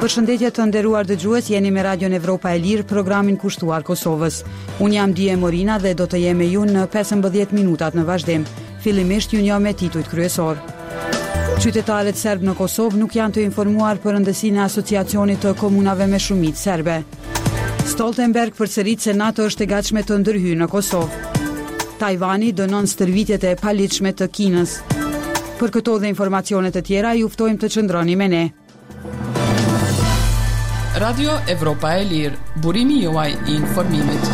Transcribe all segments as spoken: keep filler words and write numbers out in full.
Përshëndetje të nderuar dëgjues, jeni me Radion Evropa e Lirë, programin kushtuar Kosovës. Unë jam Dije Morina dhe do të jem me ju në pesëmbëdhjetë minutat në vazhdim. Fillimisht ju njoh me titujt kryesor. Qytetarët serb në Kosovë nuk janë të informuar për rëndësinë e asociacionit të komunave me shumicë serbe. Stoltenberg përsërit se NATO është e gatshme të ndërhyjë në Kosovë. Tajvani dënon stërvitjet e paligjshme të Kinës. Për këto dhe informacione të tjera ju ftojmë të qëndroni me ne. Radio Evropa e Lirë, burimi juaj i informimit.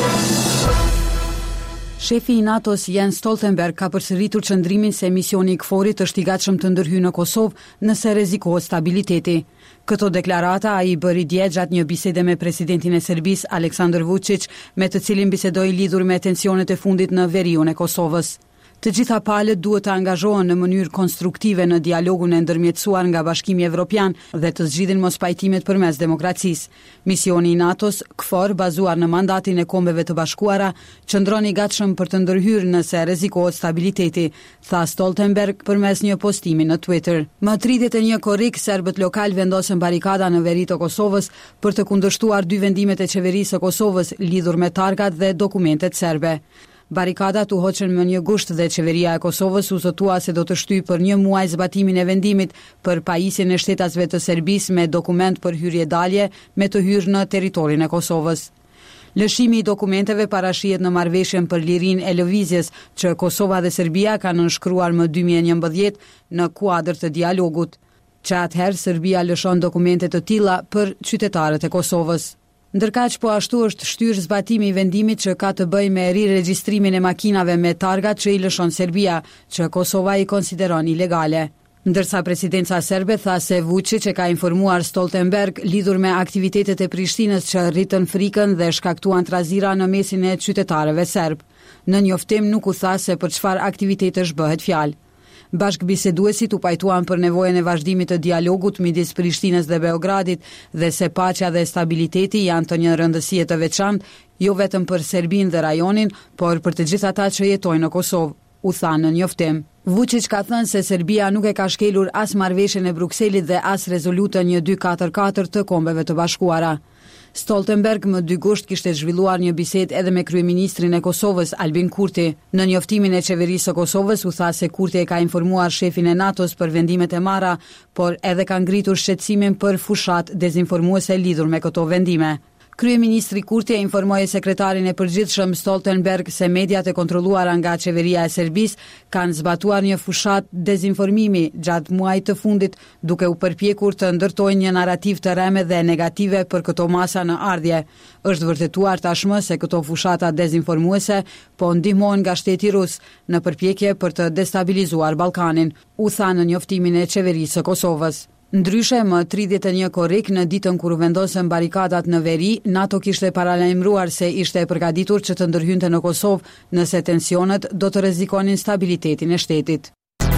Shefi i NATO-s Jens Stoltenberg ka përsëritur qëndrimin se misioni i KFOR-it është i gatshëm të ndërhyjë në Kosovë nëse rrezikohet stabiliteti. Këto deklarata ai bëri dje gjatë një bisede me presidentin e Serbisë Aleksandar Vučić, me të cilin bisedoi lidhur me tensionet e fundit në veriun e Kosovës. Të gjitha palët duhet të angazhohen në mënyrë konstruktive në dialogun e ndërmjetësuar nga Bashkimi Evropian dhe të zgjidhin mospajtimet përmes demokracisë. Misioni i NATO-s, KFOR, bazuar në mandatin e Kombeve të Bashkuara, qëndron i gatshëm për të ndërhyrë nëse rrezikohet stabiliteti, tha Stoltenberg përmes një postimi në Twitter. Më tridhjetë e një korrik, serbët lokal vendosën barikada në veri të Kosovës për të kundërshtuar dy vendimet e qeverisë së Kosovës lidhur me targat dhe dokumentet serbe. Barikadat u hoqën më një gusht dhe qeveria e Kosovës u zotua se do të shtyjë për një muaj zbatimin e vendimit për pajisjen e shtetasve të Serbisë me dokument për hyrje dalje me të hyrë në territorin e Kosovës. Lëshimi i dokumenteve parashihet në marrëveshjen për lirinë e lëvizjes që Kosova dhe Serbia kanë nënshkruar më dy mijë e njëmbëdhjetë në kuadër të dialogut. Që atëherë Serbia lëshon dokumente të tilla për qytetarët e Kosovës. Ndërkaq po ashtu është shtyrë zbatimi i vendimit që ka të bëjë me riregjistrimin e makinave me targat që i lëshon Serbia, që Kosova i konsideron ilegale. Ndërsa presidenca serbe tha se Vučić e ka informuar Stoltenberg lidhur me aktivitetet e Prishtinës që rritën frikën dhe shkaktuan trazira në mesin e qytetarëve serb. Në njoftim nuk u tha se për çfarë aktivitetesh bëhet fjalë. Bashkëbiseduesit u pajtuan për nevojën e vazhdimit të dialogut midis Prishtinës dhe Beogradit dhe se paqja dhe stabiliteti janë të një rëndësie të veçantë, jo vetëm për Serbinë dhe rajonin, por për të gjithë ata që jetojnë në Kosovë, u tha në njoftim. Vučić ka thënë se Serbia nuk e ka shkelur as marrëveshjen e Brukselit dhe as rezolutën një dy katër katër të Kombeve të Bashkuara. Stoltenberg më dy gusht kishte zhvilluar një bisedë edhe me kryeministrin e Kosovës Albin Kurti. Në njoftimin e qeverisë së Kosovës u tha se Kurti e ka informuar shefin e NATO-s për vendimet e marra, por edhe ka ngritur shqetësimin për fushat dezinformuese lidhur me këto vendime. Kryeministri Kurti e informoi sekretarin e përgjithshëm Stoltenberg se mediat e kontrolluara nga qeveria e Serbisë kanë zbatuar një fushat dezinformimi gjatë muajit të fundit, duke u përpjekur të ndërtojnë një narrativ të rreme dhe negative për këto masa në ardhje. Është vërtetuar tashmë se këto fushata dezinformuese po ndihmohen nga shteti rus në përpjekje për të destabilizuar Ballkanin, u tha në njoftimin e qeverisë së Kosovës. Ndryshe, më tridhjetë e një korrik në ditën kur vendosën barikadat në veri, NATO kishte paralajmëruar se ishte e përgatitur që të ndërhynte në Kosovë nëse tensionet do të rrezikonin stabilitetin e shtetit.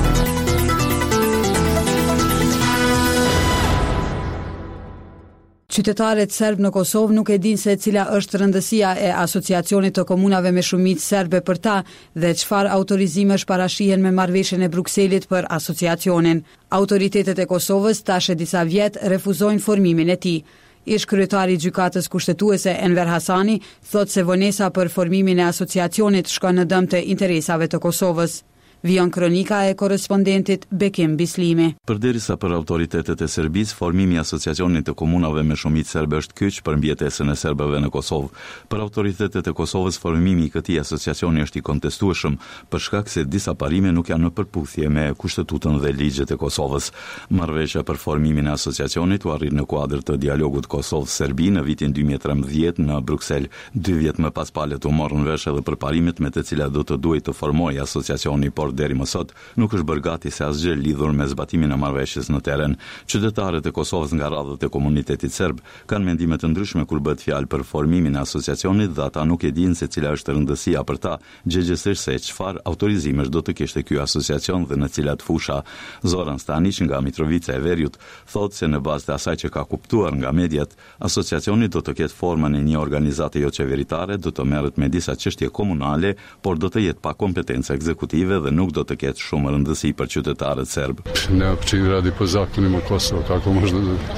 Qytetarët serb në Kosovë nuk e dinë se cila është rëndësia e asociacionit të komunave me shumicë serbe për ta dhe çfarë autorizimesh parashihen me marrëveshjen e Brukselit për asociacionin. Autoritetet e Kosovës tash e disa vjet refuzojnë formimin e tij. Ish kryetari i gjykatës kushtetuese Enver Hasani thotë se vonesa për formimin e asociacionit shkon në dëm të interesave të Kosovës. Vion kronika e korrespondentit Bekim Bislimi. Përderisa për autoritetet e Serbisë, formimi i asociacionit të komunave me shumicë serbe është kyç për mbjetesën e serbëve në Kosovë. Për autoritetet e Kosovës, formimi i këtij asociacioni është i kontestueshëm për shkak se disa parime nuk janë në përputhje me kushtetutën dhe ligjet e Kosovës. Marrëveshja për formimin e asociacionit u arrit në kuadër të dialogut Kosovë-Serbi në vitin dy mijë e trembëdhjetë në Bruksel. Dy vjet më pas palët u morën vesh edhe për parimet me të cilat do të duhej të formojë asociacioni, por deri më sot nuk është bërë gati se asgjë lidhur me zbatimin e marrëveshjes në terren. Qytetarët e Kosovës nga radhët e komunitetit serb kanë mendime të ndryshme kur bëhet fjalë për formimin e asociacionit dhe ata nuk e dinë se cila është rëndësia për ta, gjegjesisht se çfarë autorizimesh do të kishte ky asociacion dhe në cilat fusha. Zoran Stanić nga Mitrovica e Veriut thotë se në bazë të asaj që ka kuptuar nga mediat, asociacioni do të ketë formën e një organizate jo qeveritare, do të merret me disa çështje komunale, por do të jetë pa kompetencë ekzekutive dhe nuk do të ketë shumë rëndësi për qytetarët serb. Ne općini radi po zakonima Kosova, kako možda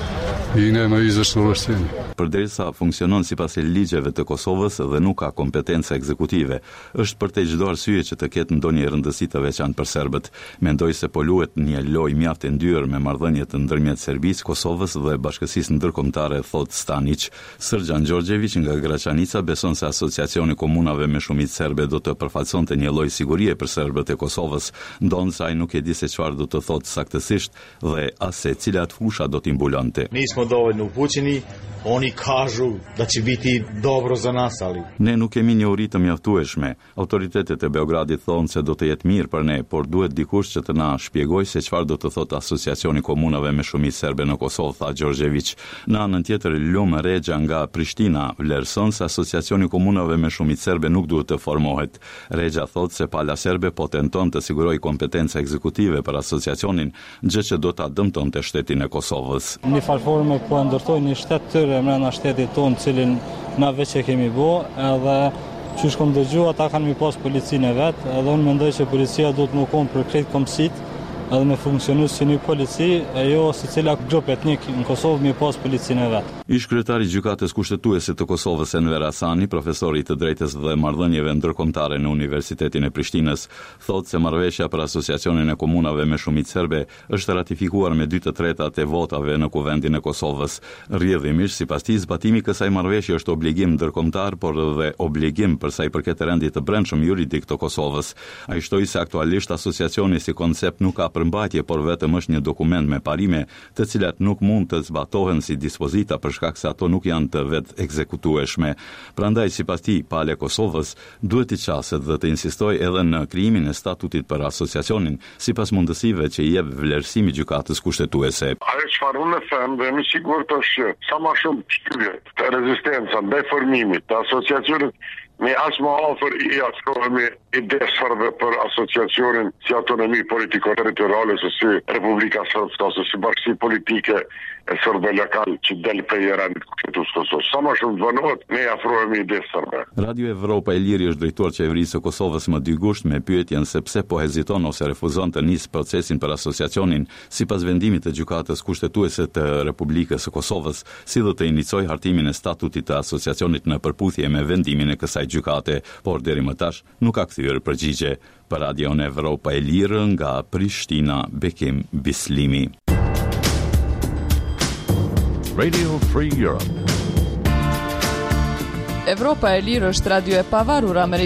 i ne më izështë rështjeni. Përderisa funksionon sipas ligjeve të Kosovës dhe nuk ka kompetenca ekzekutive, është për të çdo arsye që të ketë ndonjë rëndësi të veçantë për serbët. Mendoj se po luhet një lojë mjaft e ndyrë me marrëdhënie të ndërmjet Serbisë, Kosovës dhe Bashkësisë Ndërkombëtare, thot Stanić. Srdjan Đorđević nga Graçanica beson se asociacioni komunave me shumicë serbe do të përfaqësonte një lloj sigurie për serbët e Kosovës, ndonë ai nuk e di se çfarë do të thotë saktësisht dhe as se cilat fusha do t'i mbulonte. Nismo dovoljno upućeni, oni kažu da će biti dobro za nas, ali ne nuk kemi një uri të mjaftueshme. Autoritetet e Beogradit thonë se do të jetë mirë për ne, por duhet dikush që të na shpjegojë se çfarë do të thotë asociacioni komunave me shumicë serbe në Kosovë, tha Đorđević. Në anën tjetër, Lum Rexha nga Prishtina vlerëson se asociacioni komunave me shumicë serbe nuk duhet të formohet. Rexha thotë se pala serbe po tenton të sigurojë kompetenca ekzekutive për asociacionin, gjë që do ta dëmtonte shtetin e Kosovës. Një farforme po ndërtoi një shtet tyre brenda shtetit tonë, cilin na veç e kemi bë, edhe që shkom dëgju, ata kanë mi pas policinë e vetë, edhe unë mendoj që policia do të më konë për krejt komësit, edhe me funksionu si një polici, e jo se cila grup etnik në Kosovë mi pas policinë e vetë. Ish kryetari i gjykatës kushtetuese të Kosovës Enver Asani, profesori i të drejtës dhe marrëdhënieve ndërkombëtare në Universitetin e Prishtinës, thotë se marrëveshja për asociacionin e komunave me shumicë serbe është ratifikuar me dy të tretat e votave në Kuvendin e Kosovës. Rrjedhimisht, sipas tij, zbatimi i kësaj marrëveshje është obligim ndërkombëtar, por edhe obligim për sa i përket rendit të brendshëm juridik të Kosovës. Ai shtoi se aktualisht asociacioni si koncept nuk ka përmbajtje, por vetëm është një dokument me parime, të cilat nuk mund të zbatohen si dispozita për shkak se ato nuk janë të vetë ekzekutueshme. Prandaj, sipas tij, pale Kosovës duhet të qaset dhe të insistojë edhe në krijimin e statutit për asociacionin, sipas mundësive që i jep vlerësimi gjykatës kushtetuese. Ajo çfarë unë them dhe jam i sigurt është që sa më shumë shtypje të rezistenca ndaj formimit të asociacionit me as më afër i afrohemi idesave për asociacionin si autonomi politiko-territoriale, ose si Republika Srpska, ose si bashkësi politike e sërbe lokal që del prej rendit kushtetues Kosovës. Sa më shumë vonohet, ne afrohemi idesave. Radio Evropa e Liri është drejtuar qeverisë së Kosovës më dy gusht me pyetjen se pse po heziton ose refuzon të nisë procesin për asociacionin sipas vendimit të gjykatës kushtetuese të Republikës së Kosovës, si do të inicojë hartimin e statutit të asociacionit në përputhje me vendimin e kësaj gjykate, por deri më tash nuk ka kthyer përgjigje. Për Radio Evropa e Lirë nga Prishtina, Bekim Bislimi. Radio Free Europe. Evropa e Lirë është radio e pavarur amerikane.